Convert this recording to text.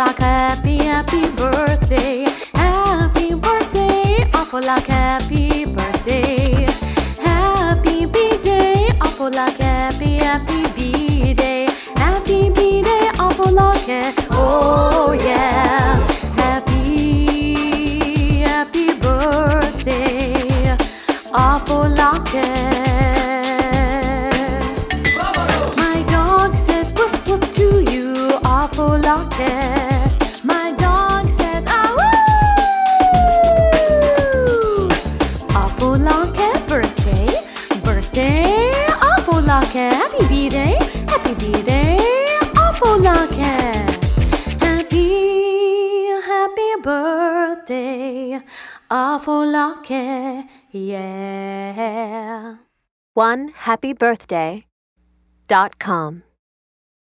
Afolac, happy, happy birthday. Happy birthday, Afolac, happy birthday. Happy B-Day, Afolac, happy, happy B-Day. Happy B-Day, Afolac, oh yeah. Happy, happy birthday, Afolac. My dog says whoop whoop to you, Afolac. My dog says ah woo. Afolac, birthday, birthday, Afolac, happy B-Day, happy B-Day, Afolac. Happy, happy birthday, Afolac, yeah. OneHappyBirthday.com